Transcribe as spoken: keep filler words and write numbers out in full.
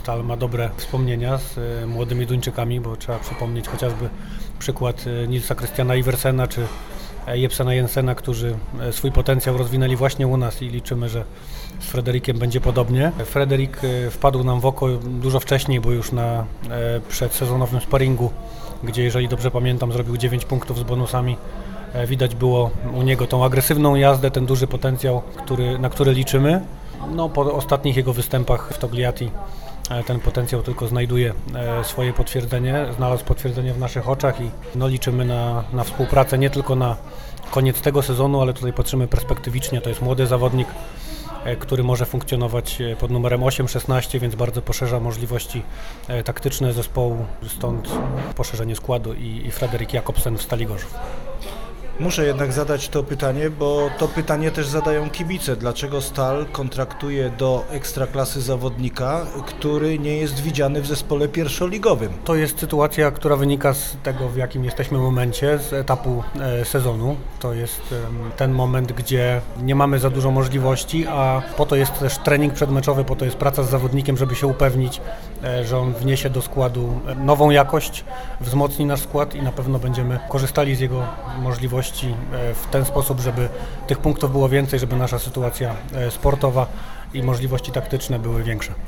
Stal ma dobre wspomnienia z e, młodymi Duńczykami, bo trzeba przypomnieć chociażby przykład e, Nilsa Christiana Iversena czy e, Jepsena Jensena, którzy e, swój potencjał rozwinęli właśnie u nas i liczymy, że z Frederikiem będzie podobnie. Frederik e, wpadł nam w oko dużo wcześniej, bo już na e, przedsezonowym sparingu, gdzie jeżeli dobrze pamiętam zrobił dziewięć punktów z bonusami. E, widać było u niego tą agresywną jazdę, ten duży potencjał, który, na który liczymy. No, po ostatnich jego występach w Togliatti ten potencjał tylko znajduje swoje potwierdzenie, znalazł potwierdzenie w naszych oczach i no, liczymy na, na współpracę nie tylko na koniec tego sezonu, ale tutaj patrzymy perspektywicznie. To jest młody zawodnik, który może funkcjonować pod numerem osiem szesnaście, więc bardzo poszerza możliwości taktyczne zespołu, stąd poszerzenie składu i, i Frederik Jakobsen w Stali Gorzów. Muszę jednak zadać to pytanie, bo to pytanie też zadają kibice. Dlaczego Stal kontraktuje do ekstraklasy zawodnika, który nie jest widziany w zespole pierwszoligowym? To jest sytuacja, która wynika z tego, w jakim jesteśmy momencie, z etapu e, sezonu. To jest e, ten moment, gdzie nie mamy za dużo możliwości, a po to jest też trening przedmeczowy, po to jest praca z zawodnikiem, żeby się upewnić, e, że on wniesie do składu nową jakość, wzmocni nasz skład i na pewno będziemy korzystali z jego możliwości w ten sposób, żeby tych punktów było więcej, żeby nasza sytuacja sportowa i możliwości taktyczne były większe.